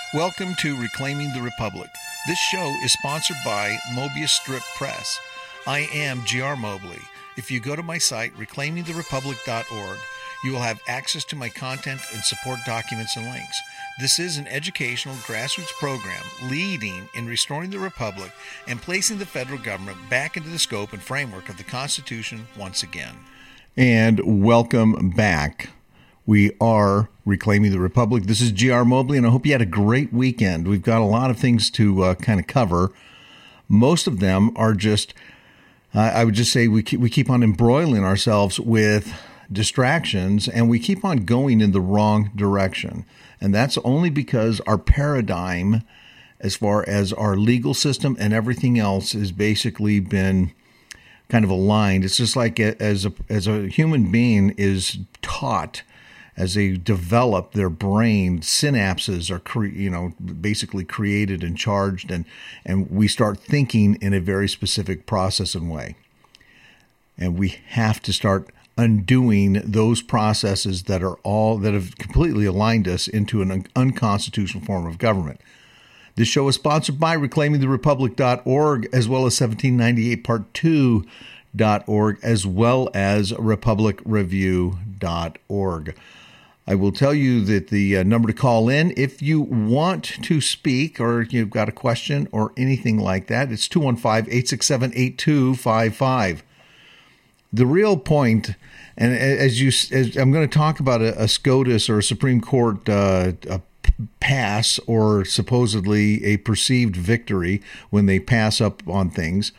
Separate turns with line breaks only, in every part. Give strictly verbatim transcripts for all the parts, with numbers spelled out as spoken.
Welcome to Reclaiming the Republic. This show is sponsored by Mobius Strip Press. I am G R Mobley. If you go to my site, reclaiming the republic dot org, you will have access to my content and support documents and links. This is an educational grassroots program leading in restoring the Republic and placing the federal government back into the scope and framework of the Constitution once again. And welcome back. We are Reclaiming the Republic. This is G R Mobley, and I hope you had a great weekend. We've got a lot of things to uh, kind of cover. Most of them are just, uh, I would just say we keep, we keep on embroiling ourselves with distractions, and we keep on going in the wrong direction. And that's only because our paradigm, as far as our legal system and everything else, has basically been kind of aligned. It's just like as a, as a human being is taught, as they develop their brain, synapses are, cre- you know, basically created and charged, and, and we start thinking in a very specific process and way. And we have to start undoing those processes that are all that have completely aligned us into an un- unconstitutional form of government. This show is sponsored by reclaiming the republic dot org, as well as seventeen ninety-eight part two dot org, as well as republic review dot org. I will tell you that the uh, number to call in if you want to speak or you've got a question or anything like that, it's two one five, eight six seven, eight two five five. The real point, and as you, as I'm going to talk about a, a SCOTUS or a Supreme Court uh, a pass or supposedly a perceived victory when they pass up on things,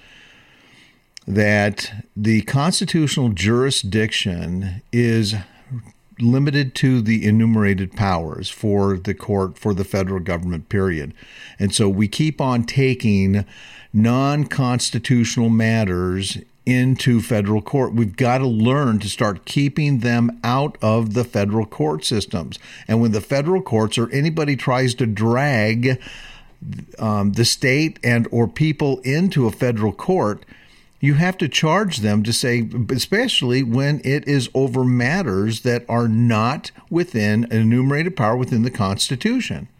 that the constitutional jurisdiction is limited to the enumerated powers for the court, for the federal government, period. And so we keep on taking non-constitutional matters into federal court. We've got to learn to start keeping them out of the federal court systems. And when the federal courts or anybody tries to drag um, the state and or people into a federal court, you have to charge them to say, especially when it is over matters that are not within an enumerated power within the Constitution.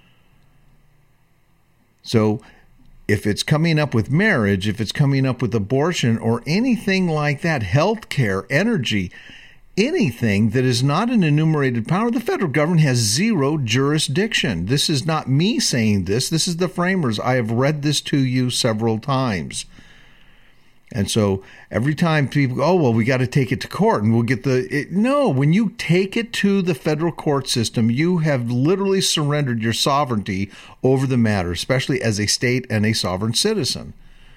So if it's coming up with marriage, if it's coming up with abortion or anything like that, healthcare, energy, anything that is not an enumerated power, the federal government has zero jurisdiction. This is not me saying this. This is the framers. I have read this to you several times. And so every time people go, oh, well, we got to take it to court and we'll get the it, no, when you take it to the federal court system, you have literally surrendered your sovereignty over the matter, especially as a state and a sovereign citizen.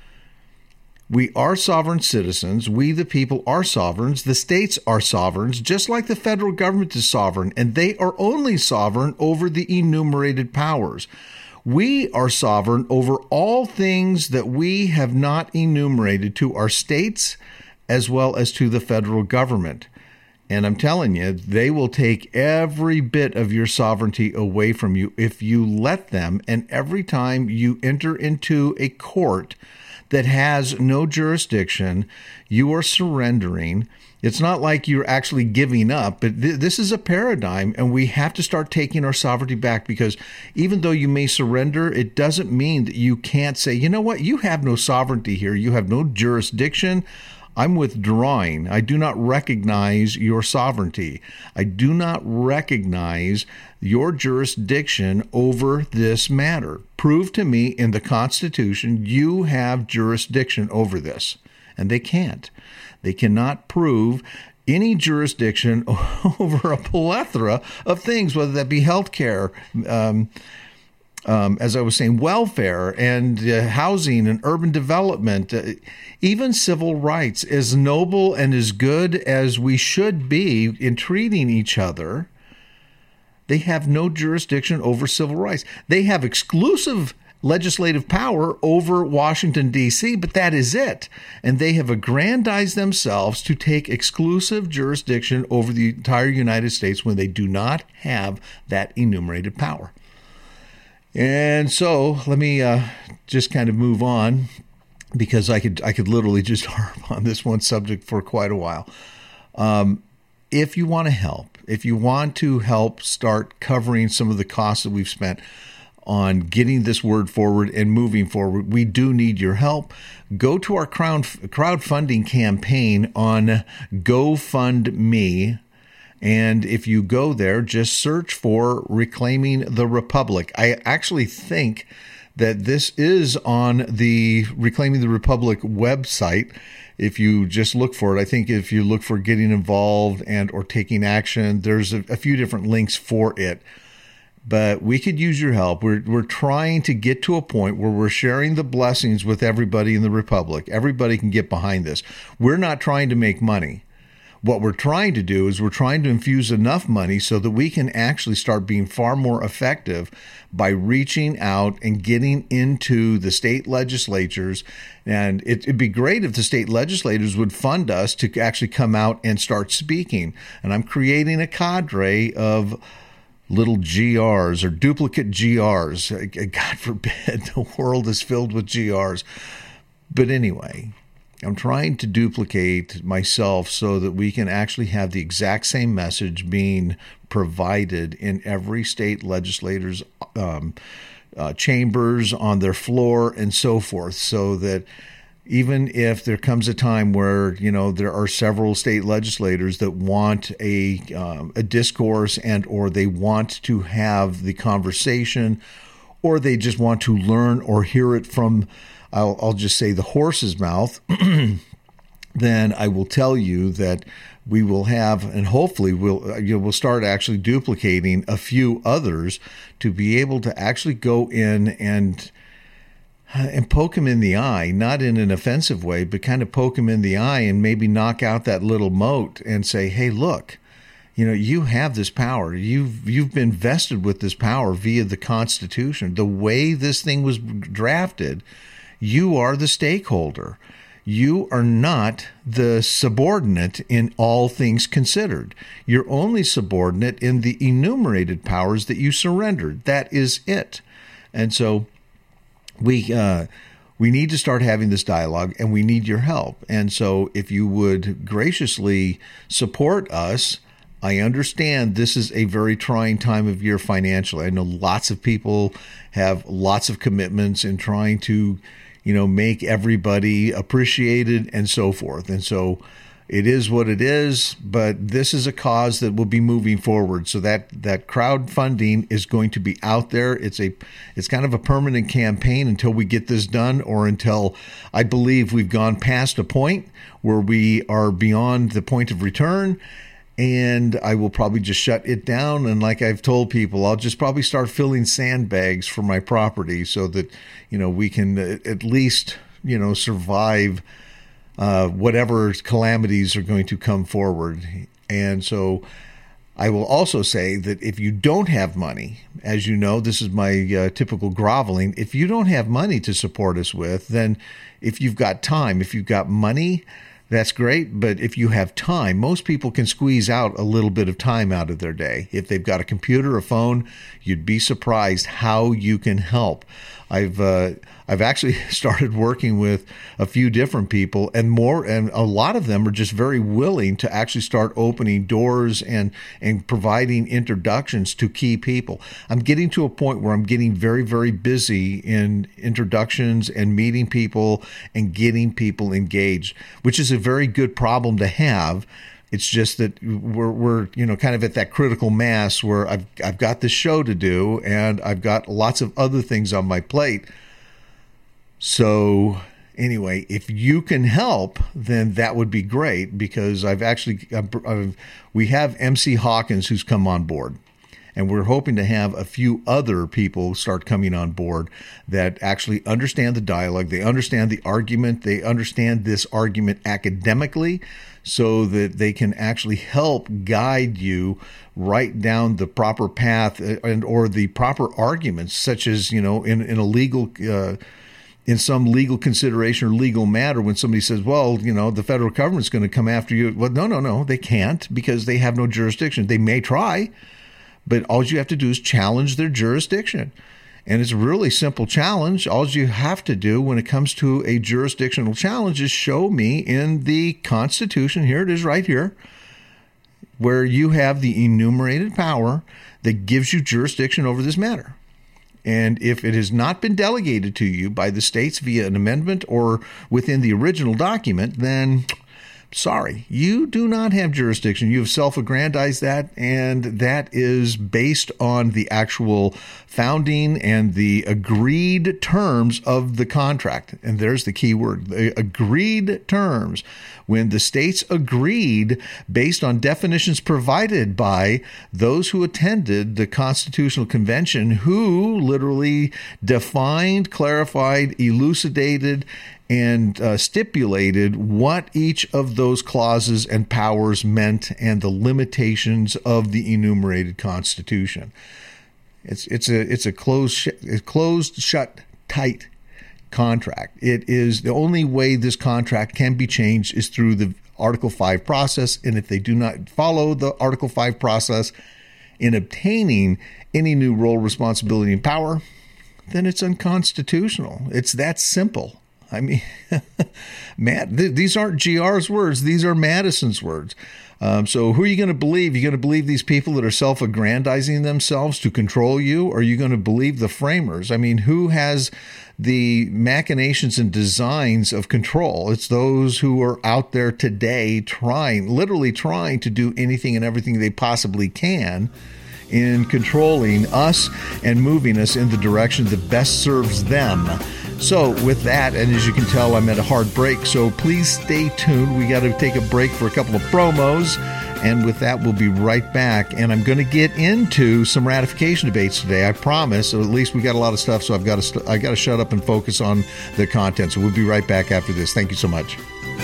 We are sovereign citizens. We, the people, are sovereigns. The states are sovereigns, just like the federal government is sovereign, and they are only sovereign over the enumerated powers. We are sovereign over all things that we have not enumerated to our states as well as to the federal government. And I'm telling you, they will take every bit of your sovereignty away from you if you let them. And every time you enter into a court that has no jurisdiction, you are surrendering. It's not like you're actually giving up, but th- this is a paradigm, and we have to start taking our sovereignty back, because even though you may surrender, it doesn't mean that you can't say, you know what, you have no sovereignty here. You have no jurisdiction. I'm withdrawing. I do not recognize your sovereignty. I do not recognize your jurisdiction over this matter. Prove to me in the Constitution you have jurisdiction over this. And they can't. They cannot prove any jurisdiction over a plethora of things, whether that be healthcare, um, um, as I was saying, welfare and uh, housing and urban development, uh, even civil rights. As noble and as good as we should be in treating each other, they have no jurisdiction over civil rights. They have exclusive legislative power over Washington, D C, but that is it. And they have aggrandized themselves to take exclusive jurisdiction over the entire United States when they do not have that enumerated power. And so let me uh, just kind of move on, because I could I could literally just harp on this one subject for quite a while. Um, if you want to help, if you want to help start covering some of the costs that we've spent, on getting this word forward and moving forward. We do need your help. Go to our crowd crowdfunding campaign on GoFundMe. And if you go there, just search for Reclaiming the Republic. I actually think that this is on the Reclaiming the Republic website. If you just look for it, I think if you look for getting involved and or taking action, there's a, a few different links for it. But we could use your help. We're we're trying to get to a point where we're sharing the blessings with everybody in the Republic. Everybody can get behind this. We're not trying to make money. What we're trying to do is we're trying to infuse enough money so that we can actually start being far more effective by reaching out and getting into the state legislatures. And it, it'd be great if the state legislators would fund us to actually come out and start speaking. And I'm creating a cadre of little G Rs or duplicate G Rs. God forbid, the world is filled with G Rs. But anyway, I'm trying to duplicate myself so that we can actually have the exact same message being provided in every state legislator's um, uh, chambers, on their floor, and so forth, so that even if there comes a time where, you know, there are several state legislators that want a um, a discourse and or they want to have the conversation, or they just want to learn or hear it from, I'll, I'll just say, the horse's mouth, then I will tell you that we will have, and hopefully we'll you know, we'll start actually duplicating a few others to be able to actually go in and and poke him in the eye, not in an offensive way, but kind of poke him in the eye and maybe knock out that little moat and say, hey, look, you know, you have this power. You've you've been vested with this power via the Constitution. The way this thing was drafted, you are the stakeholder. You are not the subordinate in all things considered. You're only subordinate in the enumerated powers that you surrendered. That is it. And so we uh, we need to start having this dialogue, and we need your help. And so if you would graciously support us, I understand this is a very trying time of year financially. I know lots of people have lots of commitments in trying to, you know, make everybody appreciated and so forth. And so it is what it is, but this is a cause that will be moving forward. So that that crowdfunding is going to be out there. It's a it's kind of a permanent campaign until we get this done, or until I believe we've gone past a point where we are beyond the point of return. And I will probably just shut it down. And like I've told people, I'll just probably start filling sandbags for my property so that, you know, we can at least, you know, survive uh, whatever calamities are going to come forward. And so I will also say that if you don't have money, as you know, this is my uh, typical groveling. If you don't have money to support us with, then if you've got time, if you've got money, that's great. But if you have time, most people can squeeze out a little bit of time out of their day. If they've got a computer, a phone, you'd be surprised how you can help. I've uh, I've actually started working with a few different people, and more, and a lot of them are just very willing to actually start opening doors and and providing introductions to key people. I'm getting to a point where I'm getting very, very busy in introductions and meeting people and getting people engaged, which is a very good problem to have. It's just that we're we're you know kind of at that critical mass where I've I've got this show to do and I've got lots of other things on my plate. So anyway, if you can help, then that would be great, because I've actually I've, I've, we have M C Hawkins who's come on board, and we're hoping to have a few other people start coming on board that actually understand the dialogue, they understand the argument, they understand this argument academically, so that they can actually help guide you right down the proper path and or the proper arguments, such as, you know, in, in a legal uh, in some legal consideration or legal matter, when somebody says, well, you know, the federal government's going to come after you. Well, no, no, no, they can't, because they have no jurisdiction. They may try, but all you have to do is challenge their jurisdiction. And it's a really simple challenge. All you have to do when it comes to a jurisdictional challenge is show me in the Constitution, here it is right here, where you have the enumerated power that gives you jurisdiction over this matter. And if it has not been delegated to you by the states via an amendment or within the original document, then sorry, you do not have jurisdiction. You have self-aggrandized that, and that is based on the actual founding and the agreed terms of the contract. And there's the key word, the agreed terms. When the states agreed based on definitions provided by those who attended the Constitutional Convention, who literally defined, clarified, elucidated, and uh, stipulated what each of those clauses and powers meant and the limitations of the enumerated Constitution. It's it's a it's a closed sh- closed shut tight contract. It is the only way this contract can be changed is through the Article five process, and if they do not follow the Article five process in obtaining any new role, responsibility, and power, then it's unconstitutional. It's that simple. I mean, Matt, th- these aren't G R's words. These are Madison's words. Um, so who are you going to believe? You're going to believe these people that are self-aggrandizing themselves to control you? Or are you going to believe the framers? I mean, who has the machinations and designs of control? It's those who are out there today trying, literally trying to do anything and everything they possibly can in controlling us and moving us in the direction that best serves them. So with that, and as you can tell, I'm at a hard break, so please stay tuned. We got to take a break for a couple of promos, and with that, we'll be right back. And I'm going to get into some ratification debates today, I promise. Or at least we got a lot of stuff, so I've got to st- I got to shut up and focus on the content. So we'll be right back after this. Thank you so much.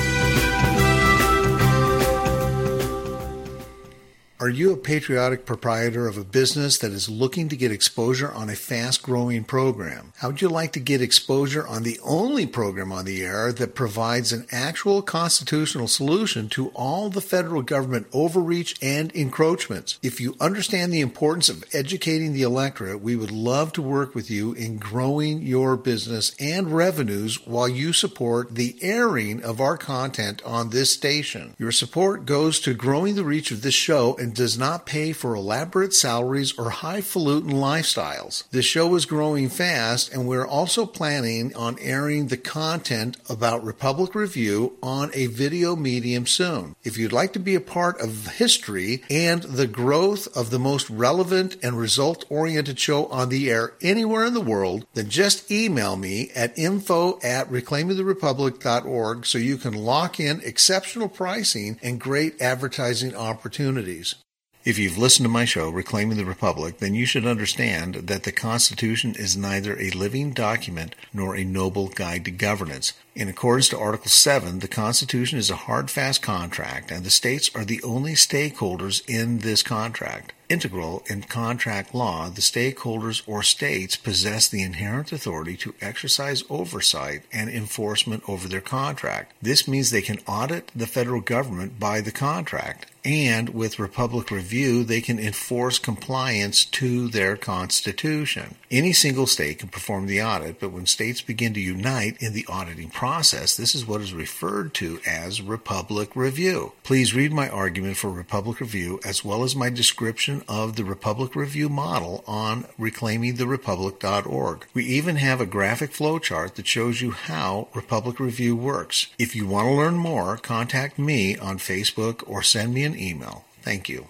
Are you a patriotic proprietor of a business that is looking to get exposure on a fast-growing program? How would you like to get exposure on the only program on the air that provides an actual constitutional solution to all the federal government overreach and encroachments? If you understand the importance of educating the electorate, we would love to work with you in growing your business and revenues while you support the airing of our content on this station. Your support goes to growing the reach of this show and does not pay for elaborate salaries or highfalutin lifestyles. The show is growing fast, and we're also planning on airing the content about Republic Review on a video medium soon. If you'd like to be a part of history and the growth of the most relevant and result-oriented show on the air anywhere in the world, then just email me at info at reclaiming the republic dot org so you can lock in exceptional pricing and great advertising opportunities. If you've listened to my show, Reclaiming the Republic, then you should understand that the Constitution is neither a living document nor a noble guide to governance. In accordance to Article seven, the Constitution is a hard, fast contract, and the states are the only stakeholders in this contract. Integral in contract law, the stakeholders or states possess the inherent authority to exercise oversight and enforcement over their contract. This means they can audit the federal government by the contract, and with Republic Review, they can enforce compliance to their Constitution. Any single state can perform the audit, but when states begin to unite in the auditing process, this is what is referred to as Republic Review. Please read my argument for Republic Review as well as my description of the Republic Review model on reclaiming the republic dot org. We even have a graphic flowchart that shows you how Republic Review works. If you want to learn more, contact me on Facebook or send me an email. Thank you.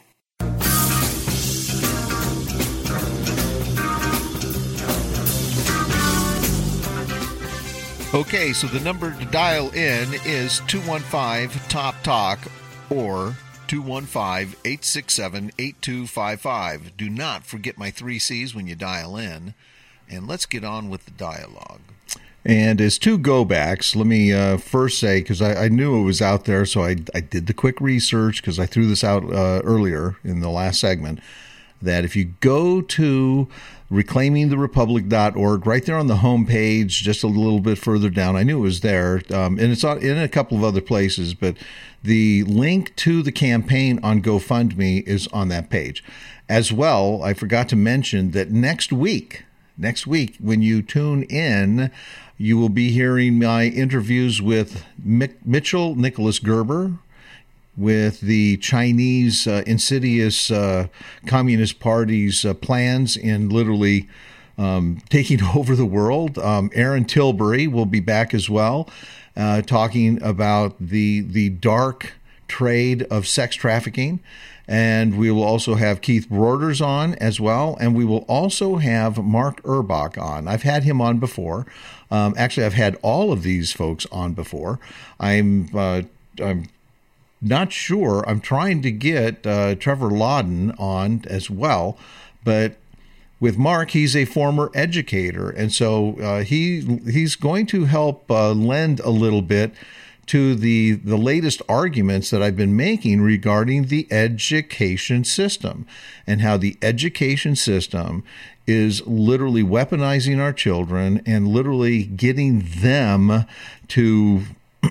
Okay, so the number to dial in is two one five top talk or two one five, eight six seven, eight two five five. Do not forget my three C's when you dial in, and let's get on with the dialogue. And as two go-backs, let me uh, first say, because I, I knew it was out there, so I, I did the quick research, because I threw this out uh, earlier in the last segment, that if you go to reclaiming the republic dot org, right there on the home page, just a little bit further down, I knew it was there, um, and it's in a couple of other places, but the link to the campaign on GoFundMe is on that page. As well, I forgot to mention that next week, next week, when you tune in, you will be hearing my interviews with Mick Mitchell Nicholas Gerber, with the Chinese uh, insidious uh, Communist Party's uh, plans in literally um, taking over the world. Um, Aaron Tilbury will be back as well, uh, talking about the the dark trade of sex trafficking. And we will also have Keith Broders on as well. And we will also have Mark Urbach on. I've had him on before. Um, actually, I've had all of these folks on before. I'm uh, I'm not sure. I'm trying to get uh, Trevor Lawden on as well. But with Mark, he's a former educator. And so uh, he he's going to help uh, lend a little bit to the, the latest arguments that I've been making regarding the education system and how the education system is literally weaponizing our children and literally getting them to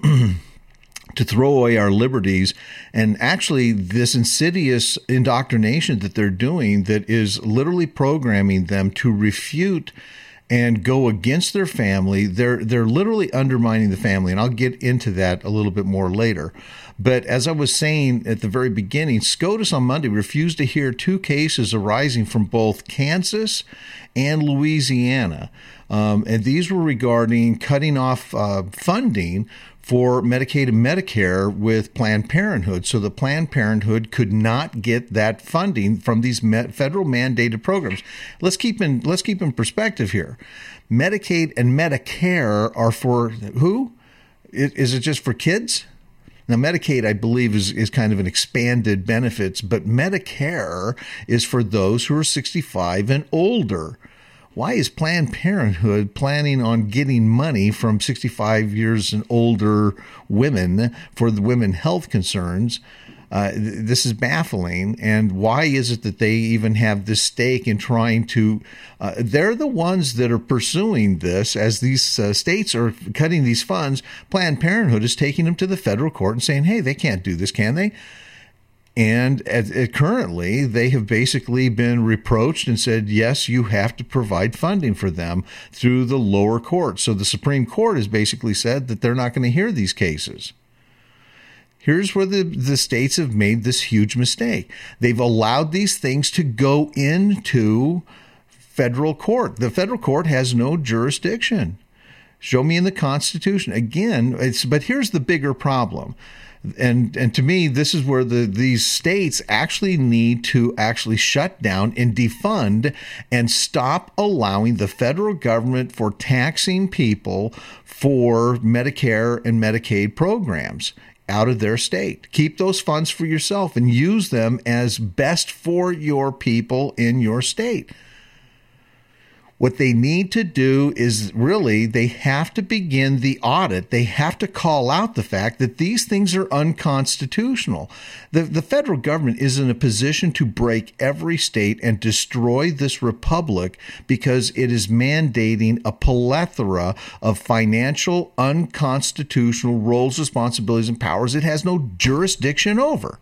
to throw away our liberties. And actually this insidious indoctrination that they're doing that is literally programming them to refute and go against their family. They're they're literally undermining the family, and I'll get into that a little bit more later. But as I was saying at the very beginning, SCOTUS on Monday refused to hear two cases arising from both Kansas and Louisiana. Um, and these were regarding cutting off uh, funding for Medicaid and Medicare with Planned Parenthood. So the Planned Parenthood could not get that funding from these federal mandated programs. Let's keep in let's keep in perspective here. Medicaid and Medicare are for who? Is it just for kids? Now, Medicaid, I believe, is, is kind of an expanded benefits, but Medicare is for those who are sixty-five and older. Why is Planned Parenthood planning on getting money from sixty-five years and older women for the women health concerns? Uh, th- this is baffling. And why is it that they even have this stake in trying to uh, – they're the ones that are pursuing this as these uh, states are cutting these funds. Planned Parenthood is taking them to the federal court and saying, hey, they can't do this, can they? And at, at currently, they have basically been reproached and said, yes, you have to provide funding for them through the lower court. So the Supreme Court has basically said that they're not going to hear these cases. Here's where the, the states have made this huge mistake. They've allowed these things to go into federal court. The federal court has no jurisdiction. Show me in the Constitution. Again, it's but here's the bigger problem. And and to me, this is where the these states actually need to actually shut down and defund and stop allowing the federal government for taxing people for Medicare and Medicaid programs out of their state. Keep those funds for yourself and use them as best for your people in your state. What they need to do is really they have to begin the audit. They have to call out the fact that these things are unconstitutional. The, the federal government is in a position to break every state and destroy this republic because it is mandating a plethora of financial unconstitutional roles, responsibilities, and powers it has no jurisdiction over.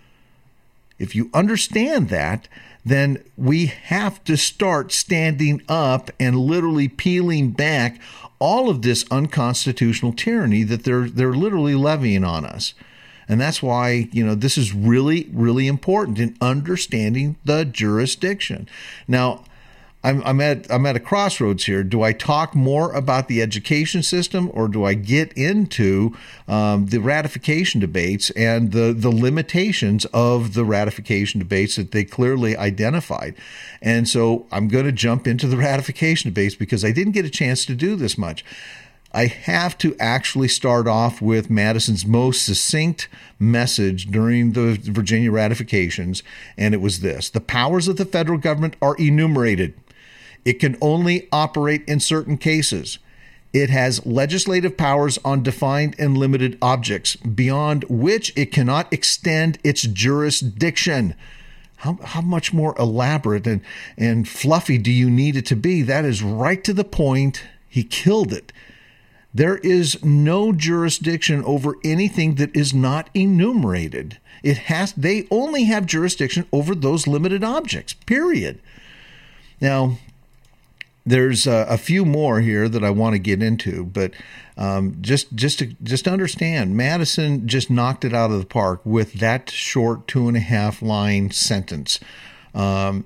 If you understand that, then we have to start standing up and literally peeling back all of this unconstitutional tyranny that they're they're literally levying on us. And that's why, you know, this is really, really important in understanding the jurisdiction. Now, I'm, I'm at I'm at a crossroads here. Do I talk more about the education system, or do I get into um, the ratification debates and the, the limitations of the ratification debates that they clearly identified? And so I'm going to jump into the ratification debates because I didn't get a chance to do this much. I have to actually start off with Madison's most succinct message during the Virginia ratifications, and it was this: the powers of the federal government are enumerated. It can only operate in certain cases. It has legislative powers on defined and limited objects, beyond which it cannot extend its jurisdiction. How, how much more elaborate and, and fluffy do you need it to be? That is right to the point. He killed it. There is no jurisdiction over anything that is not enumerated. It has. They only have jurisdiction over those limited objects, period. Now, there's a, a few more here that I want to get into, but um, just just to just to understand, Madison just knocked it out of the park with that short two and a half line sentence. Um,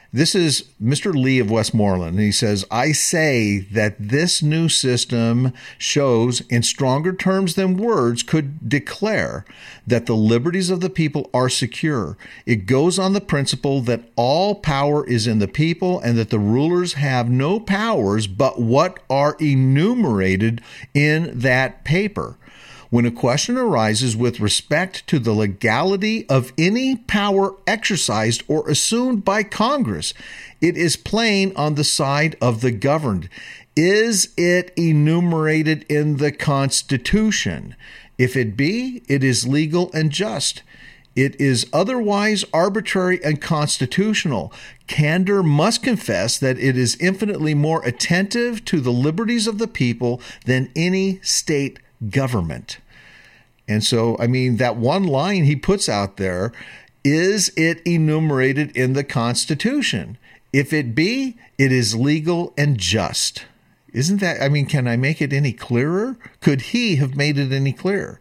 This is Mister Lee of Westmoreland, and he says, I say that this new system shows, in stronger terms than words could declare, that the liberties of the people are secure. It goes on the principle that all power is in the people and that the rulers have no powers but what are enumerated in that paper. When a question arises with respect to the legality of any power exercised or assumed by Congress, it is plain on the side of the governed. Is it enumerated in the Constitution? If it be, it is legal and just. It is otherwise arbitrary and constitutional. Candor must confess that it is infinitely more attentive to the liberties of the people than any state government. And so, I mean, that one line he puts out there, is it enumerated in the Constitution? If it be, it is legal and just. Isn't that, I mean, can I make it any clearer? Could he have made it any clearer?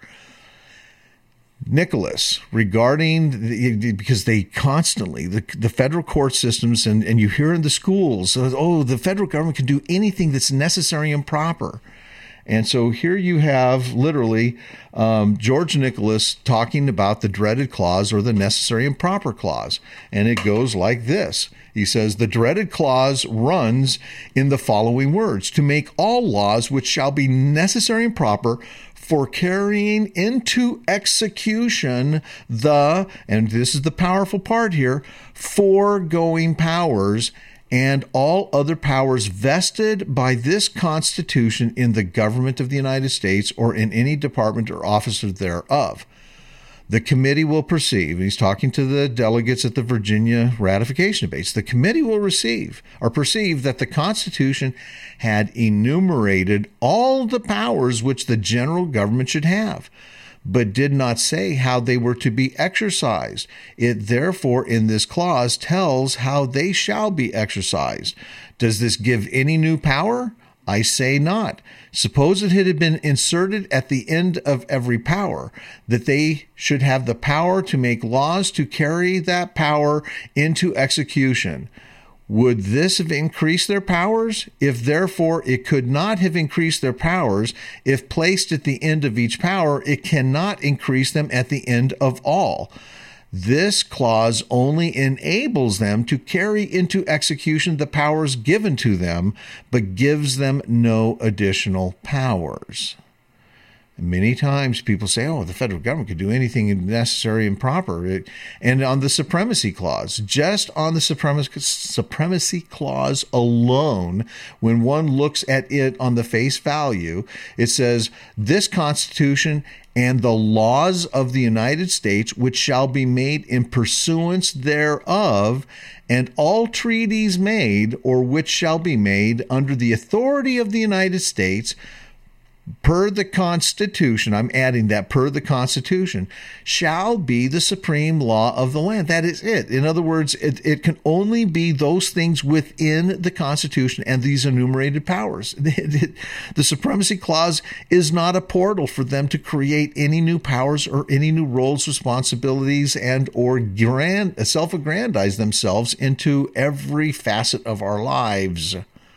Nicholas, regarding, the, because they constantly, the, the federal court systems, and, and you hear in the schools, oh, the federal government can do anything that's necessary and proper. And so here you have literally um, George Nicholas talking about the dreaded clause or the necessary and proper clause. And it goes like this. He says, the dreaded clause runs in the following words: to make all laws which shall be necessary and proper for carrying into execution the, and this is the powerful part here, foregoing powers and all other powers vested by this Constitution in the government of the United States or in any department or office thereof. The committee will perceive, he's talking to the delegates at the Virginia ratification debates, the committee will receive or perceive that the Constitution had enumerated all the powers which the general government should have, but did not say how they were to be exercised. It therefore in this clause tells how they shall be exercised. Does this give any new power? I say not. Suppose it had been inserted at the end of every power, that they should have the power to make laws to carry that power into execution. Would this have increased their powers? If therefore it could not have increased their powers, if placed at the end of each power, it cannot increase them at the end of all. This clause only enables them to carry into execution the powers given to them, but gives them no additional powers. Many times people say, oh, the federal government could do anything necessary and proper. It, and on the supremacy clause, just on the supremacy, supremacy clause alone, when one looks at it on the face value, it says, this Constitution and the laws of the United States, which shall be made in pursuance thereof, and all treaties made, or which shall be made under the authority of the United States, per the Constitution, I'm adding that, per the Constitution, shall be the supreme law of the land. That is it. In other words, it, it can only be those things within the Constitution and these enumerated powers. It, it, the Supremacy Clause is not a portal for them to create any new powers or any new roles, responsibilities, and or grand, self-aggrandize themselves into every facet of our lives.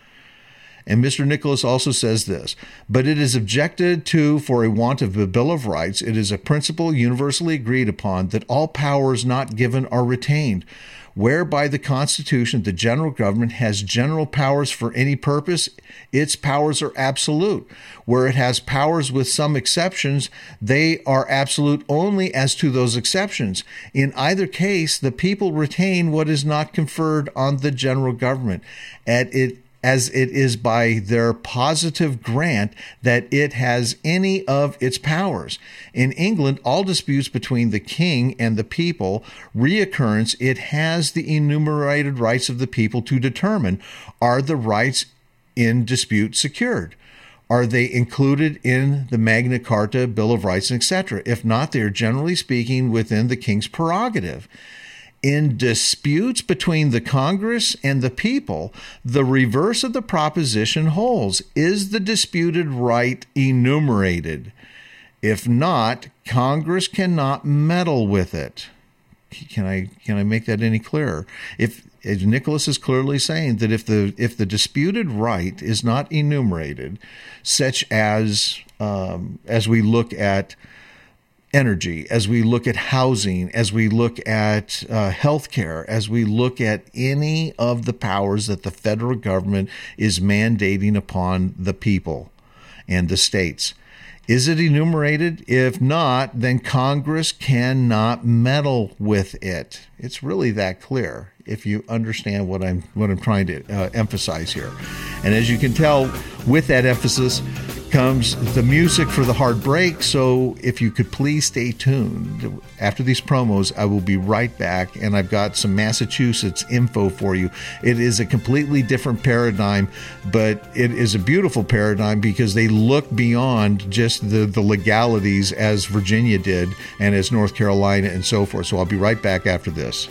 And Mister Nicholas also says this, but it is objected to for a want of a Bill of Rights. It is a principle universally agreed upon that all powers not given are retained, whereby the Constitution, the general government, has general powers for any purpose. Its powers are absolute. Where it has powers with some exceptions, they are absolute only as to those exceptions. In either case, the people retain what is not conferred on the general government, and it as it is by their positive grant that it has any of its powers. In England, all disputes between the king and the people, reoccurrence, it has the enumerated rights of the people to determine, are the rights in dispute secured? Are they included in the Magna Carta, Bill of Rights, et cetera? If not, they are generally speaking within the king's prerogative. In disputes between the Congress and the people, the reverse of the proposition holds. Is the disputed right enumerated? If not, Congress cannot meddle with it. Can I can I make that any clearer? If as Nicholas is clearly saying that if the if the disputed right is not enumerated, such as um, as we look at energy, as we look at housing, as we look at uh, healthcare, as we look at any of the powers that the federal government is mandating upon the people and the states. Is it enumerated? If not, then Congress cannot meddle with it. It's really that clear if you understand what I'm what I'm trying to uh, emphasize here. And as you can tell, with that emphasis comes the music for the hard break. So if you could please stay tuned. After these promos, I will be right back, and I've got some Massachusetts info for you. It is a completely different paradigm, but it is a beautiful paradigm because they look beyond just the, the legalities as Virginia did and as North Carolina and so forth. So I'll be right back after this.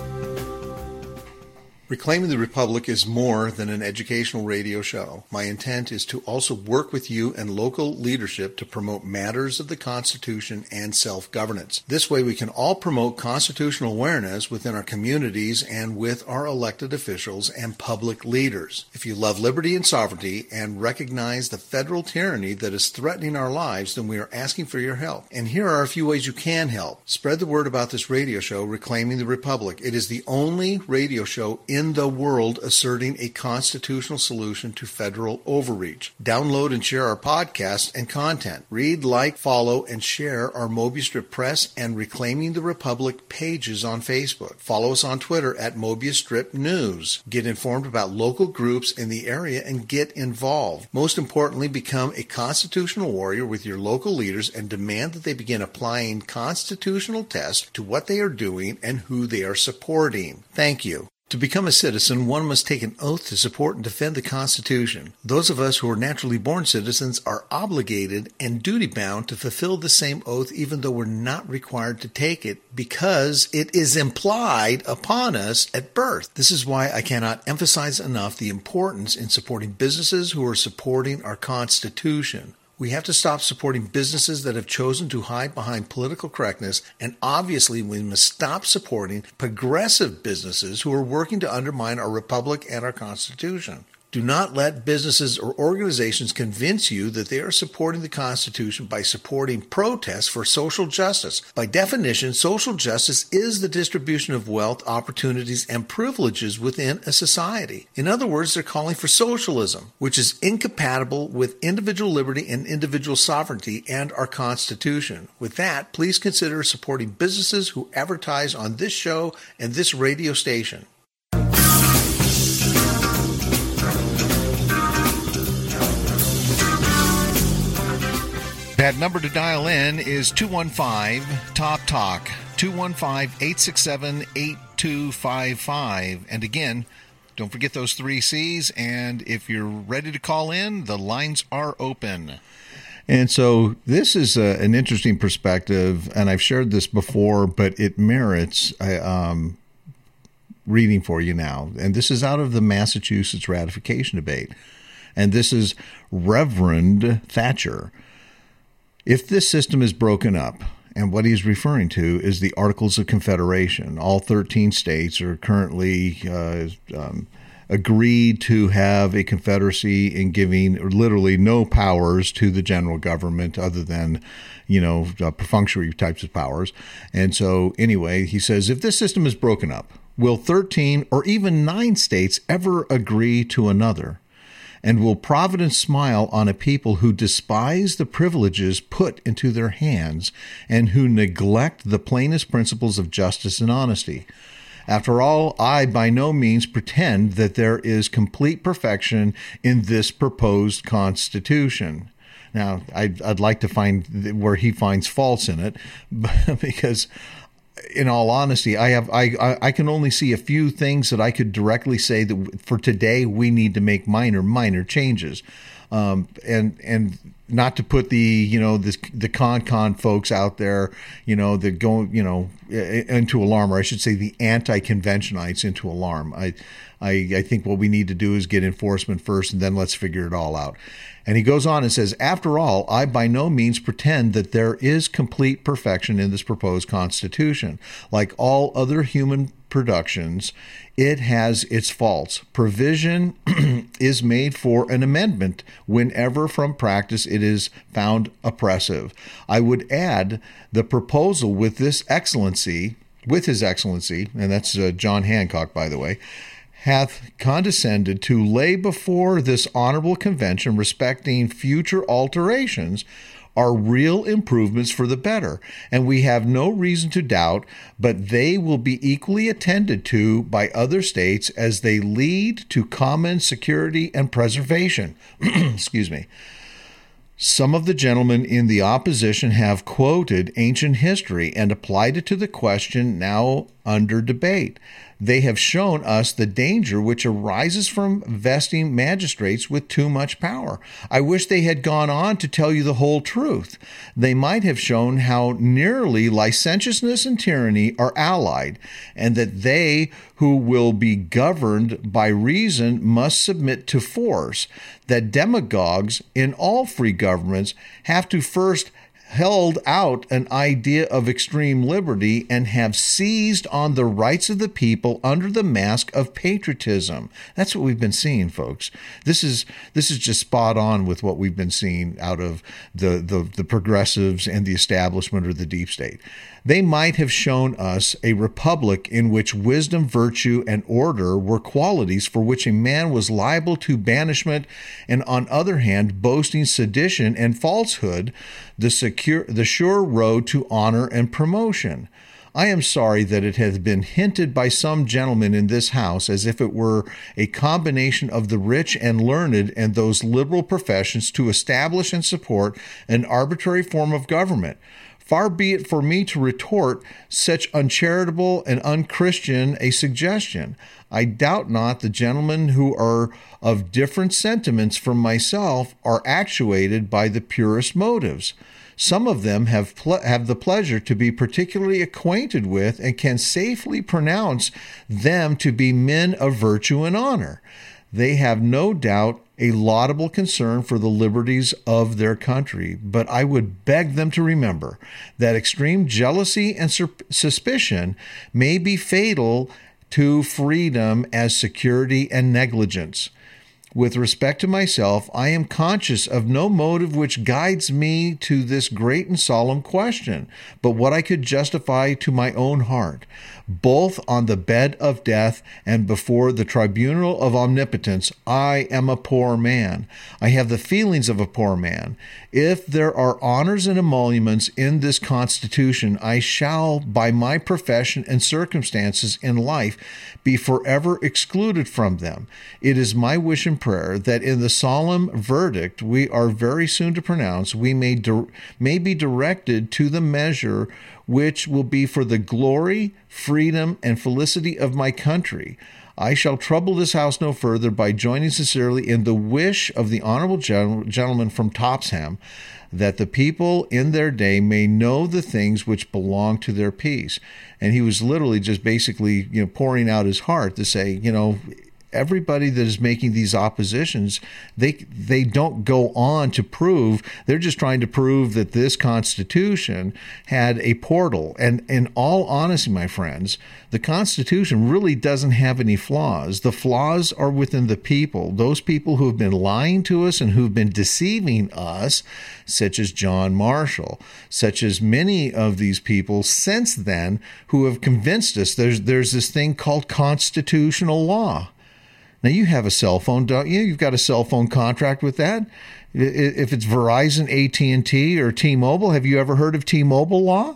Reclaiming the Republic is more than an educational radio show. My intent is to also work with you and local leadership to promote matters of the Constitution and self-governance. This way we can all promote constitutional awareness within our communities and with our elected officials and public leaders. If you love liberty and sovereignty and recognize the federal tyranny that is threatening our lives, then we are asking for your help. And here are a few ways you can help. Spread the word about this radio show, Reclaiming the Republic. It is the only radio show in in the world asserting a constitutional solution to federal overreach. Download and share our podcasts and content. Read, like, follow, and share our Mobius Strip Press and Reclaiming the Republic pages on Facebook. Follow us on Twitter at Mobius Strip News. Get informed about local groups in the area and get involved. Most importantly, become a constitutional warrior with your local leaders and demand that they begin applying constitutional tests to what they are doing and who they are supporting. Thank you. To become a citizen, one must take an oath to support and defend the Constitution. Those of us who are naturally born citizens are obligated and duty-bound to fulfill the same oath even though we're not required to take it because it is implied upon us at birth. This is why I cannot emphasize enough the importance in supporting businesses who are supporting our Constitution. We have to stop supporting businesses that have chosen to hide behind political correctness, and obviously we must stop supporting progressive businesses who are working to undermine our republic and our Constitution. Do not let businesses or organizations convince you that they are supporting the Constitution by supporting protests for social justice. By definition, social justice is the distribution of wealth, opportunities, and privileges within a society. In other words, they're calling for socialism, which is incompatible with individual liberty and individual sovereignty and our Constitution. With that, please consider supporting businesses who advertise on this show and this radio station. That number to dial in is two one five, T A L K, T A L K, two one five, eight six seven, eight two five five. And again, don't forget those three C's, and if you're ready to call in, the lines are open. And so this is a, an interesting perspective, and I've shared this before, but it merits a, um, reading for you now. And this is out of the Massachusetts ratification debate. And this is Reverend Thatcher. If this system is broken up, and what he's referring to is the Articles of Confederation, all thirteen states are currently uh, um, agreed to have a confederacy in giving literally no powers to the general government other than, you know, uh, perfunctory types of powers. And so anyway, he says, if this system is broken up, will thirteen or even nine states ever agree to another? And will Providence smile on a people who despise the privileges put into their hands and who neglect the plainest principles of justice and honesty? After all, I by no means pretend that there is complete perfection in this proposed Constitution. Now, I'd, I'd like to find where he finds faults in it, because in all honesty, I have I I can only see a few things that I could directly say that for today we need to make minor minor changes. Um, and and not to put the you know this, the con con folks out there, you know, that go you know into alarm, or I should say the anti-conventionites into alarm. I, I I think what we need to do is get enforcement first, and then let's figure it all out. And he goes on and says, after all, I by no means pretend that there is complete perfection in this proposed Constitution. Like all other human productions, it has its faults. Provision is made for an amendment whenever from practice it is found oppressive. I would add the proposal with this excellency, with his excellency, and that's uh, John Hancock, by the way, hath condescended to lay before this honorable convention respecting future alterations are real improvements for the better, and we have no reason to doubt but they will be equally attended to by other states as they lead to common security and preservation. Excuse me. Some of the gentlemen in the opposition have quoted ancient history and applied it to the question now under debate. They have shown us the danger which arises from vesting magistrates with too much power. I wish they had gone on to tell you the whole truth. They might have shown how nearly licentiousness and tyranny are allied, and that they who will be governed by reason must submit to force, that demagogues in all free governments have to first held out an idea of extreme liberty and have seized on the rights of the people under the mask of patriotism. That's what we've been seeing, folks. This is this is just spot on with what we've been seeing out of the, the, the progressives and the establishment or the deep state. They might have shown us a republic in which wisdom, virtue, and order were qualities for which a man was liable to banishment, and on other hand, boasting sedition and falsehood, the secure, the sure road to honor and promotion. I am sorry that it has been hinted by some gentlemen in this House as if it were a combination of the rich and learned and those liberal professions to establish and support an arbitrary form of government. Far be it for me to retort such uncharitable and unchristian a suggestion. I doubt not the gentlemen who are of different sentiments from myself are actuated by the purest motives. Some of them have ple- have the pleasure to be particularly acquainted with and can safely pronounce them to be men of virtue and honor. They have no doubt a laudable concern for the liberties of their country, but I would beg them to remember that extreme jealousy and sur- suspicion may be fatal to freedom as security and negligence. With respect to myself, I am conscious of no motive which guides me to this great and solemn question, but what I could justify to my own heart, both on the bed of death and before the tribunal of omnipotence. I am a poor man. I have the feelings of a poor man. If there are honors and emoluments in this Constitution, I shall, by my profession and circumstances in life, be forever excluded from them. It is my wish and prayer that in the solemn verdict we are very soon to pronounce, we may di- may be directed to the measure which will be for the glory, freedom, and felicity of my country. I shall trouble this House no further by joining sincerely in the wish of the honorable gentleman from Topsham, that the people in their day may know the things which belong to their peace. And he was literally just basically, you know, pouring out his heart to say, you know, everybody that is making these oppositions, they they don't go on to prove, they're just trying to prove that this Constitution had a portal. And in all honesty, my friends, the Constitution really doesn't have any flaws. The flaws are within the people, those people who have been lying to us and who've been deceiving us, such as John Marshall, such as many of these people since then who have convinced us there's there's this thing called constitutional law. Now, you have a cell phone, don't you? You've got a cell phone contract with that. If it's Verizon, A T and T, or T-Mobile, have you ever heard of T-Mobile law?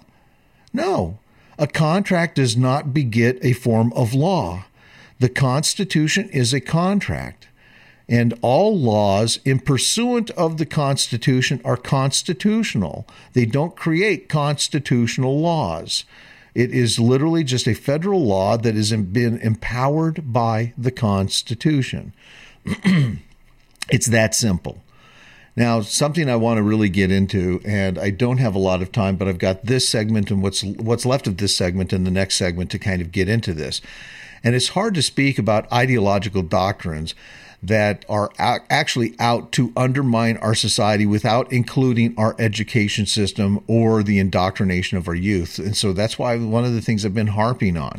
No. A contract does not beget a form of law. The Constitution is a contract, and all laws in pursuant of the Constitution are constitutional. They don't create constitutional laws. It is literally just a federal law that has been empowered by the Constitution. It's that simple. Now, something I want to really get into, and I don't have a lot of time, but I've got this segment and what's what's left of this segment and the next segment to kind of get into this. And it's hard to speak about ideological doctrines that are actually out to undermine our society without including our education system or the indoctrination of our youth. And so that's why one of the things I've been harping on,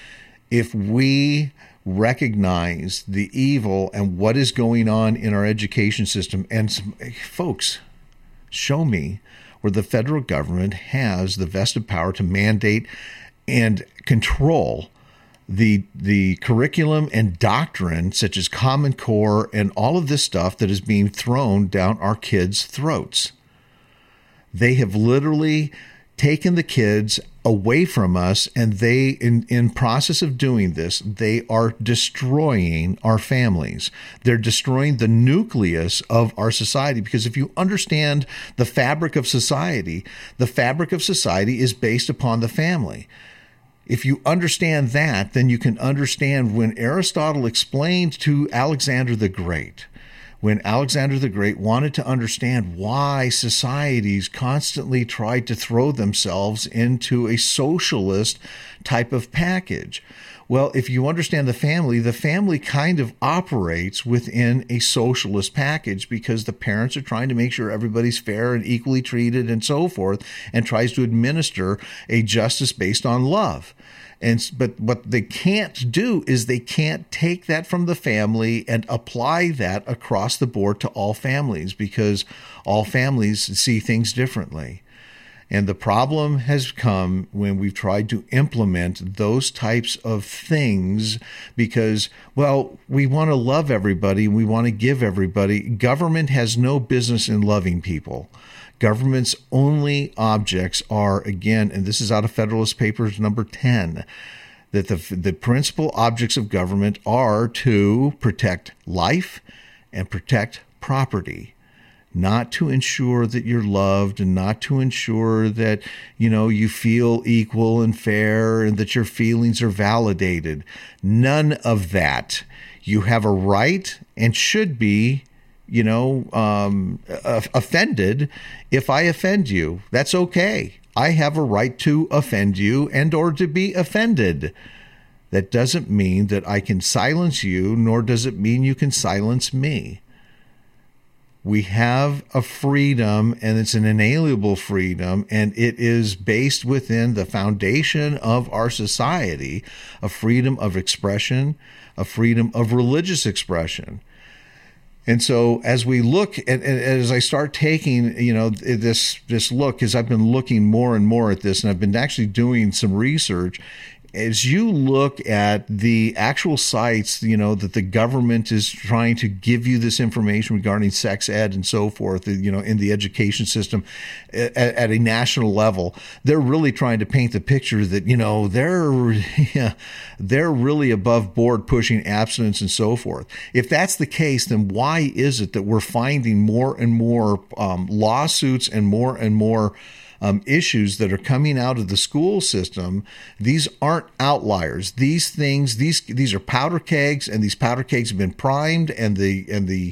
if we recognize the evil and what is going on in our education system, and some, folks, show me where the federal government has the vested power to mandate and control the the curriculum and doctrine, such as Common Core and all of this stuff that is being thrown down our kids' throats. They have literally taken the kids away from us, and they, in, in process of doing this, they are destroying our families. They're destroying the nucleus of our society, because if you understand the fabric of society, the fabric of society is based upon the family. If you understand that, then you can understand when Aristotle explained to Alexander the Great, when Alexander the Great wanted to understand why societies constantly tried to throw themselves into a socialist type of package. Well, if you understand the family, the family kind of operates within a socialist package, because the parents are trying to make sure everybody's fair and equally treated and so forth, and tries to administer a justice based on love. And but what they can't do is they can't take that from the family and apply that across the board to all families, because all families see things differently. And the problem has come when we've tried to implement those types of things because, well, we want to love everybody and we want to give everybody. Government has no business in loving people. Government's only objects are, again, and this is out of Federalist Papers number ten, that the, the principal objects of government are to protect life and protect property. Not to ensure that you're loved, and not to ensure that, you know, you feel equal and fair and that your feelings are validated. None of that. You have a right and should be, you know, um, offended if I offend you. That's okay. I have a right to offend you and or to be offended. That doesn't mean that I can silence you, nor does it mean you can silence me. We have a freedom, and it's an inalienable freedom, and it is based within the foundation of our society, a freedom of expression, a freedom of religious expression. And so as we look at, as I start taking, you know, this, this look, as I've been looking more and more at this, and I've been actually doing some research, as you look at the actual sites, you know, that the government is trying to give you this information regarding sex ed and so forth, you know, in the education system at, at a national level, they're really trying to paint the picture that, you know, they're, yeah, they're really above board pushing abstinence and so forth. If that's the case, then why is it that we're finding more and more um, lawsuits and more and more Um, issues that are coming out of the school system? These aren't outliers. These things, these these are powder kegs, and these powder kegs have been primed, and the and the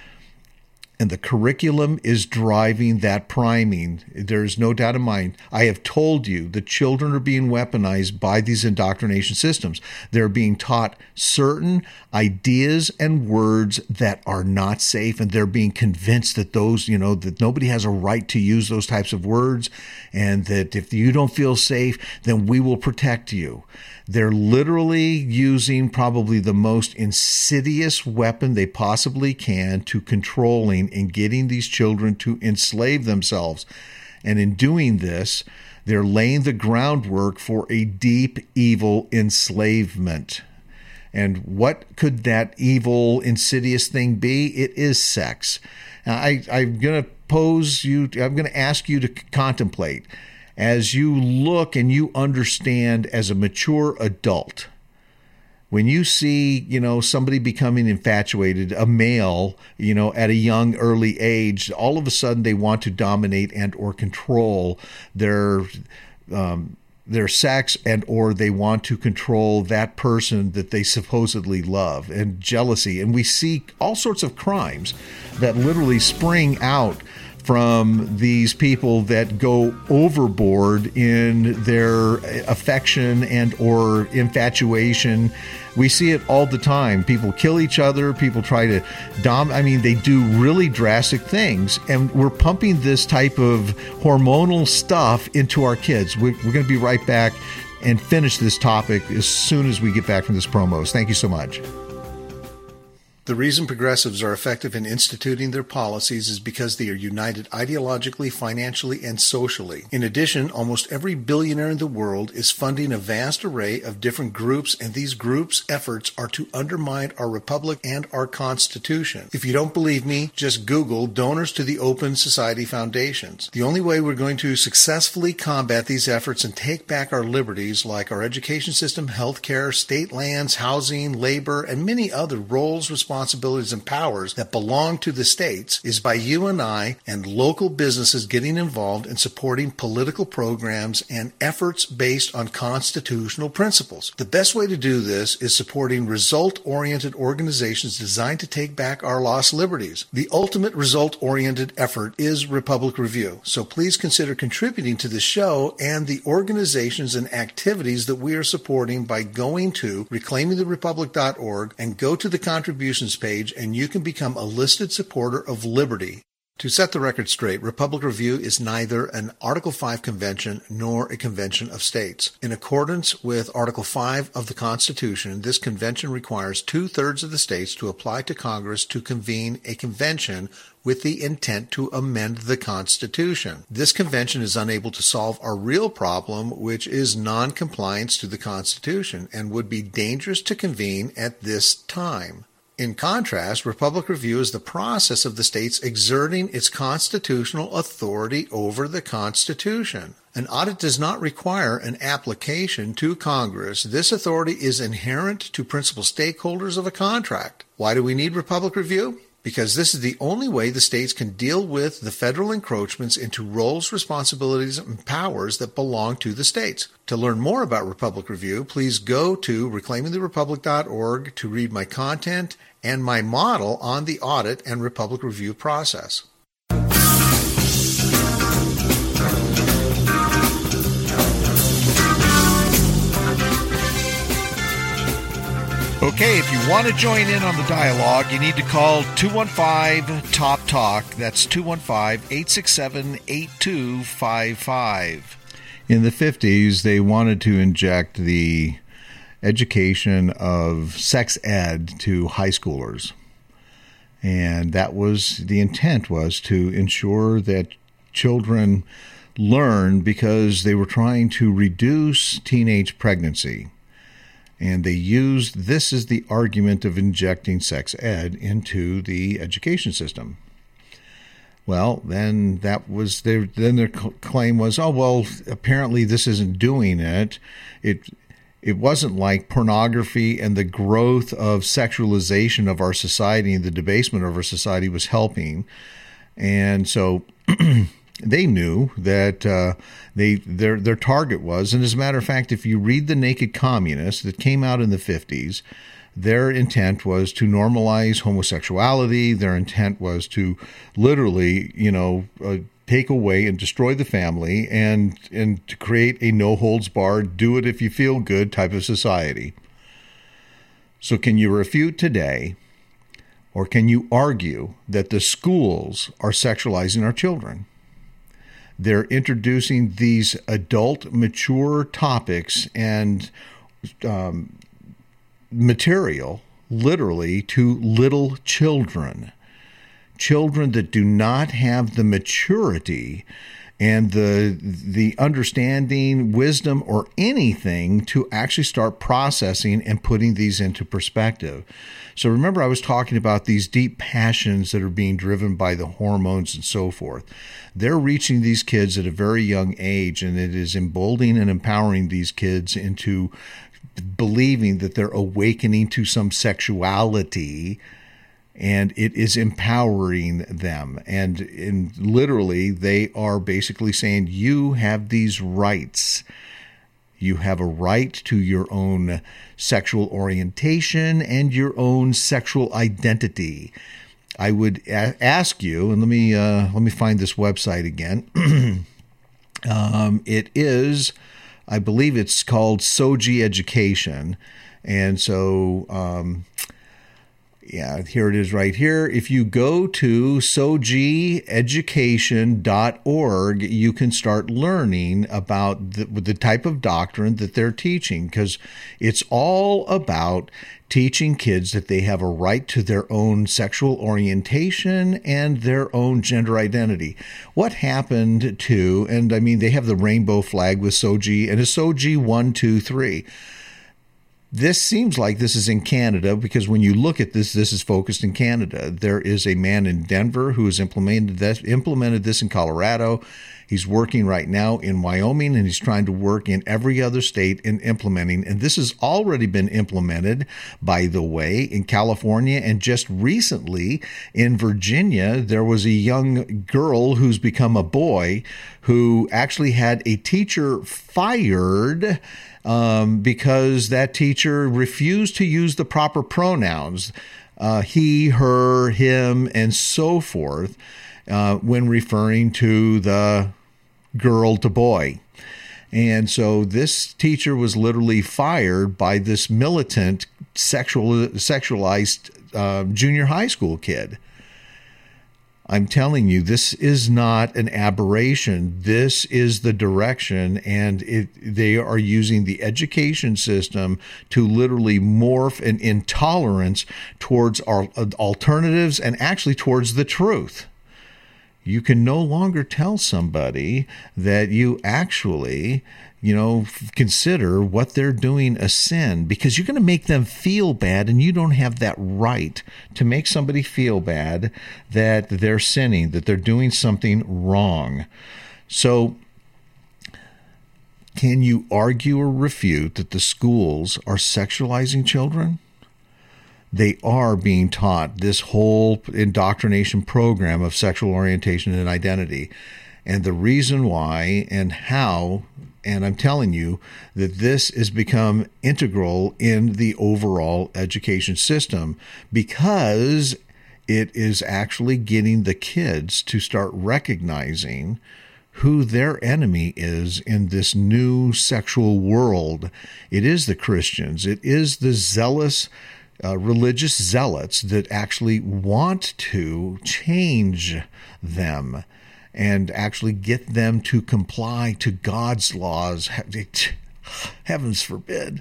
and the curriculum is driving that priming. There's no doubt in mind. I have told you the children are being weaponized by these indoctrination systems. They're being taught certain ideas and words that are not safe, and they're being convinced that those, you know, that nobody has a right to use those types of words, and that if you don't feel safe, then we will protect you. They're literally using probably the most insidious weapon they possibly can to controlling and getting these children to enslave themselves. And in doing this, they're laying the groundwork for a deep, evil enslavement. And what could that evil, insidious thing be? It is sex. Now, I, I'm going to pose you, I'm going to ask you to contemplate. As you look and you understand as a mature adult, when you see, you know, somebody becoming infatuated, a male, you know, at a young, early age, all of a sudden they want to dominate and or control their um, their sex, and or they want to control that person that they supposedly love, and jealousy. And we see all sorts of crimes that literally spring out from these people that go overboard in their affection and or infatuation. We see it all the time. People kill each other. People try to dom. I mean, they do really drastic things, and we're pumping this type of hormonal stuff into our kids. We're, we're going to be right back and finish this topic as soon as we get back from this promos. Thank you so much. The reason progressives are effective in instituting their policies is because they are united ideologically, financially, and socially. In addition, almost every billionaire in the world is funding a vast array of different groups, and these groups' efforts are to undermine our republic and our Constitution. If you don't believe me, just Google donors to the Open Society Foundations. The only way we're going to successfully combat these efforts and take back our liberties, like our education system, healthcare, state lands, housing, labor, and many other roles, responsibilities, responsibilities and powers that belong to the states, is by you and I and local businesses getting involved in supporting political programs and efforts based on constitutional principles. The best way to do this is supporting result-oriented organizations designed to take back our lost liberties. The ultimate result-oriented effort is Republic Review, so please consider contributing to the show and the organizations and activities that we are supporting by going to reclaiming the republic dot org and go to the contributions page, and you can become a listed supporter of liberty. To set the record straight, Republic Review is neither an Article five convention nor a convention of states. In accordance with Article five of the Constitution, this convention requires two-thirds of the states to apply to Congress to convene a convention with the intent to amend the Constitution. This convention is unable to solve our real problem, which is non-compliance to the Constitution, and would be dangerous to convene at this time. In contrast, Republic Review is the process of the states exerting its constitutional authority over the Constitution. An audit does not require an application to Congress. This authority is inherent to principal stakeholders of a contract. Why do we need Republic Review? Because this is the only way the states can deal with the federal encroachments into roles, responsibilities, and powers that belong to the states. To learn more about Republic Review, please go to reclaiming the republic dot org to read my content and my model on the audit and Republic Review process. Okay, if you want to join in on the dialogue, you need to call two one five, T O P, TALK. That's two one five, eight six seven, eight two five five. In the fifties, they wanted to inject the education of sex ed to high schoolers. And that was, the intent was to ensure that children learn, because they were trying to reduce teenage pregnancy. And they used this as the argument of injecting sex ed into the education system. Well, then that was their then their claim was, oh well, apparently this isn't doing it. It it wasn't like pornography and the growth of sexualization of our society and the debasement of our society was helping. And so they knew that uh, they their their target was, and as a matter of fact, if you read The Naked Communist that came out in the fifties, their intent was to normalize homosexuality. Their intent was to literally, you know, uh, take away and destroy the family, and and to create a no holds barred, do it if you feel good type of society. So can you refute today, or can you argue that the schools are sexualizing our children? They're introducing these adult, mature topics and um, material, literally, to little children. Children that do not have the maturity and the the understanding, wisdom, or anything to actually start processing and putting these into perspective. So remember, I was talking about these deep passions that are being driven by the hormones and so forth. They're reaching these kids at a very young age, and it is emboldening and empowering these kids into believing that they're awakening to some sexuality, and it is empowering them. And in literally, they are basically saying, you have these rights. You have a right to your own sexual orientation and your own sexual identity. I would a- ask you, and let me uh, let me find this website again. um, it is, I believe it's called Soji Education, and so. Um, Yeah, here it is right here. If you go to soji education dot org, you can start learning about the, the type of doctrine that they're teaching, because it's all about teaching kids that they have a right to their own sexual orientation and their own gender identity. What happened to, and I mean, they have the rainbow flag with Soji, and it's Soji one, two, three. This seems like this is in Canada, because when you look at this, this is focused in Canada. There is a man in Denver who has implemented this, implemented this in Colorado. He's working right now in Wyoming, and he's trying to work in every other state in implementing. And this has already been implemented, by the way, in California. And just recently in Virginia, there was a young girl who's become a boy who actually had a teacher fired Um, because that teacher refused to use the proper pronouns, uh, he, her, him, and so forth, uh, when referring to the girl to boy. And so this teacher was literally fired by this militant, sexual, sexualized uh, junior high school kid. I'm telling you, this is not an aberration. This is the direction, and it, they are using the education system to literally morph an intolerance towards our alternatives and actually towards the truth. You can no longer tell somebody that you actually, you know, consider what they're doing a sin, because you're going to make them feel bad, and you don't have that right to make somebody feel bad that they're sinning, that they're doing something wrong. So can you argue or refute that the schools are sexualizing children? They are being taught this whole indoctrination program of sexual orientation and identity. And the reason why and how, and I'm telling you that this has become integral in the overall education system, because it is actually getting the kids to start recognizing who their enemy is in this new sexual world. It is the Christians. It is the zealous Uh, religious zealots that actually want to change them and actually get them to comply to God's laws. Heavens forbid.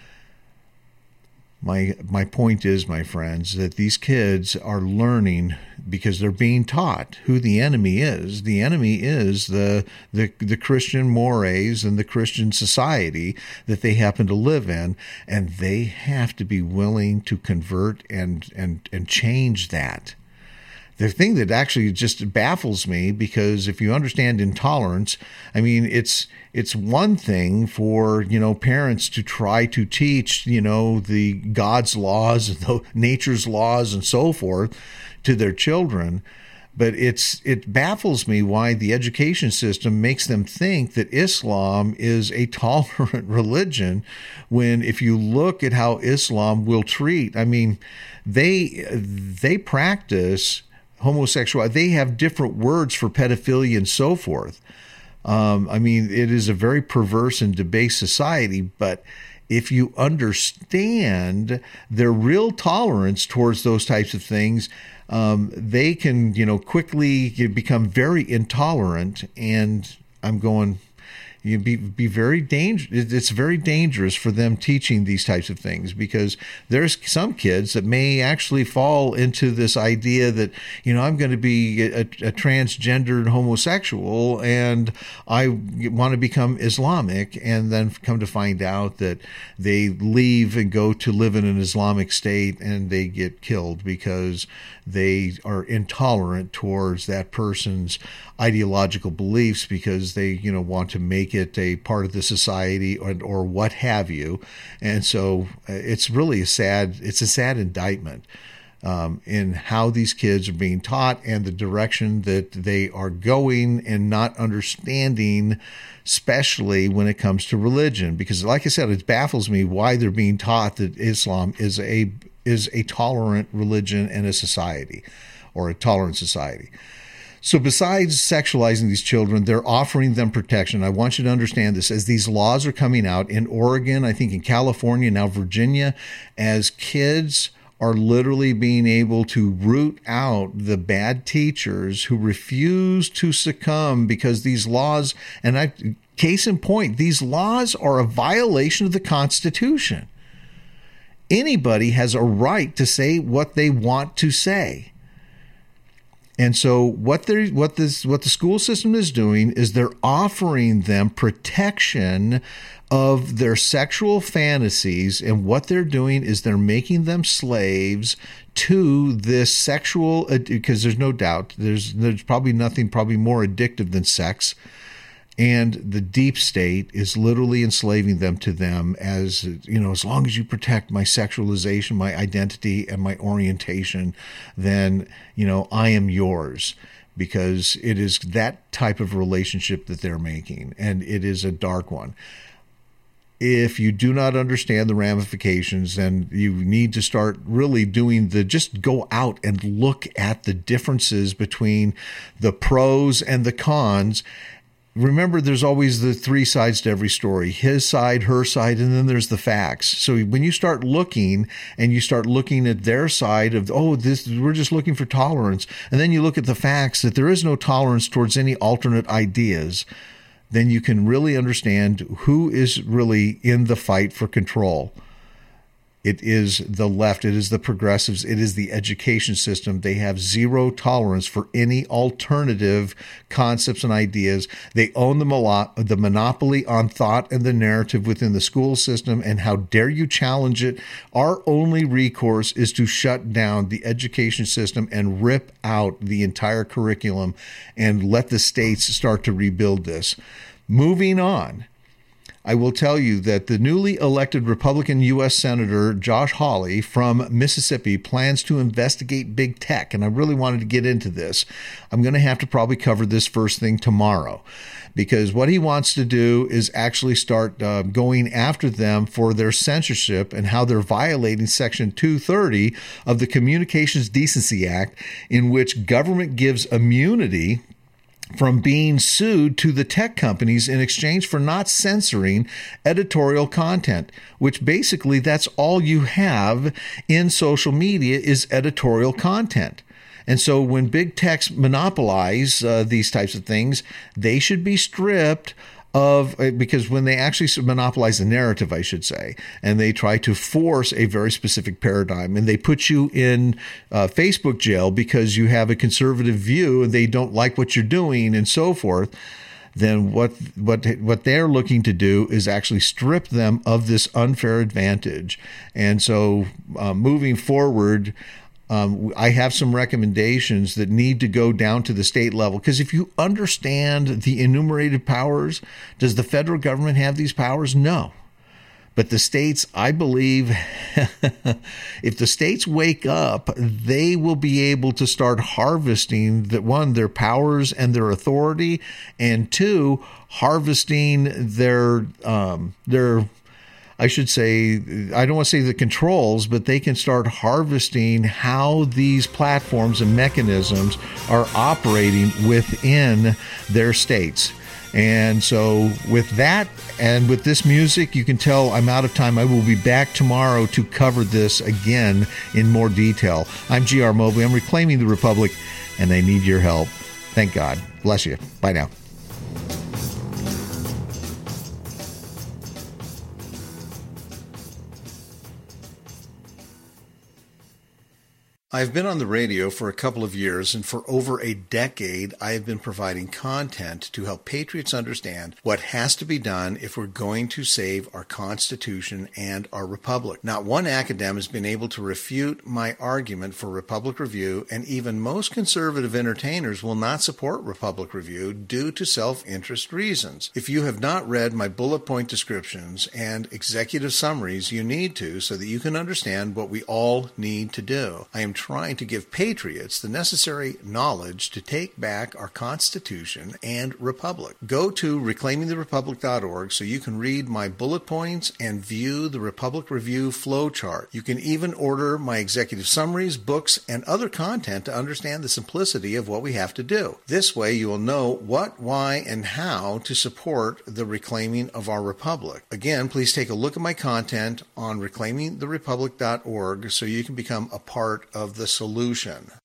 My my point is, my friends, that these kids are learning because they're being taught who the enemy is. The enemy is the the the Christian mores and the Christian society that they happen to live in, and they have to be willing to convert and and and change that. The thing that actually just baffles me, because if you understand intolerance, I mean, it's it's one thing for, you know, parents to try to teach, you know, the God's laws and the nature's laws and so forth to their children. But it's it baffles me why the education system makes them think that Islam is a tolerant religion, when if you look at how Islam will treat, I mean, they they practice homosexuality. They have different words for pedophilia and so forth. Um, I mean, it is a very perverse and debased society, but if you understand their real tolerance towards those types of things, um, they can, you know, quickly become very intolerant. And I'm going, you be be very dangerous. It's very dangerous for them teaching these types of things, because there's some kids that may actually fall into this idea that, you know, I'm going to be a, a transgendered homosexual and I want to become Islamic, and then come to find out that they leave and go to live in an Islamic state and they get killed because they are intolerant towards that person's ideological beliefs, because they, you know, want to make it a part of the society, or, or what have you. And so uh, it's really a sad, it's a sad indictment um, in how these kids are being taught and the direction that they are going, and not understanding, especially when it comes to religion. Because like I said, it baffles me why they're being taught that Islam is a is a tolerant religion and a society, or a tolerant society. So besides sexualizing these children, they're offering them protection. I want you to understand this. As these laws are coming out in Oregon, I think in California, now Virginia, as kids are literally being able to root out the bad teachers who refuse to succumb, because these laws, and I, case in point, these laws are a violation of the Constitution. Anybody has a right to say what they want to say. And so what they what this what the school system is doing is they're offering them protection of their sexual fantasies, and what they're doing is they're making them slaves to this sexual, because there's no doubt there's there's probably nothing probably more addictive than sex. And the deep state is literally enslaving them to them, as, you know, as long as you protect my sexualization, my identity, and my orientation, then, you know, I am yours. Because it is that type of relationship that they're making, and it is a dark one. If you do not understand the ramifications, then you need to start really doing the, just go out and look at the differences between the pros and the cons. Remember, there's always the three sides to every story: his side, her side, and then there's the facts. So when you start looking and you start looking at their side of, oh, this, we're just looking for tolerance, and then you look at the facts that there is no tolerance towards any alternate ideas, then you can really understand who is really in the fight for control. It is the left. It is the progressives. It is the education system. They have zero tolerance for any alternative concepts and ideas. They own the, molo- the monopoly on thought and the narrative within the school system. And how dare you challenge it? Our only recourse is to shut down the education system and rip out the entire curriculum and let the states start to rebuild this. Moving on. I will tell you that the newly elected Republican U S Senator Josh Hawley from Mississippi plans to investigate big tech. And I really wanted to get into this. I'm going to have to probably cover this first thing tomorrow, because what he wants to do is actually start uh, going after them for their censorship and how they're violating Section two thirty of the Communications Decency Act, in which government gives immunity from being sued to the tech companies in exchange for not censoring editorial content, which basically that's all you have in social media is editorial content. And so when big techs monopolize uh, these types of things, they should be stripped of, because when they actually monopolize the narrative, I should say, and they try to force a very specific paradigm, and they put you in uh, Facebook jail because you have a conservative view and they don't like what you're doing and so forth, then what what what they're looking to do is actually strip them of this unfair advantage. And so uh, moving forward, Um, I have some recommendations that need to go down to the state level, because if you understand the enumerated powers, does the federal government have these powers? No. But the states, I believe, if the states wake up, they will be able to start harvesting, that one, their powers and their authority, and two, harvesting their um, their I should say, I don't want to say the controls, but they can start harvesting how these platforms and mechanisms are operating within their states. And so with that and with this music, you can tell I'm out of time. I will be back tomorrow to cover this again in more detail. I'm G R Mobley. I'm reclaiming the Republic, and I need your help. Thank God. Bless you. Bye now. I've been on the radio for a couple of years, and for over a decade, I have been providing content to help patriots understand what has to be done if we're going to save our Constitution and our Republic. Not one academic has been able to refute my argument for Republic Review, and even most conservative entertainers will not support Republic Review due to self-interest reasons. If you have not read my bullet point descriptions and executive summaries, you need to, so that you can understand what we all need to do. I am trying to give patriots the necessary knowledge to take back our Constitution and Republic. Go to reclaiming the republic dot org so you can read my bullet points and view the Republic Review flowchart. You can even order my executive summaries, books, and other content to understand the simplicity of what we have to do. This way you will know what, why, and how to support the reclaiming of our republic. Again, please take a look at my content on reclaiming the republic dot org so you can become a part of the solution.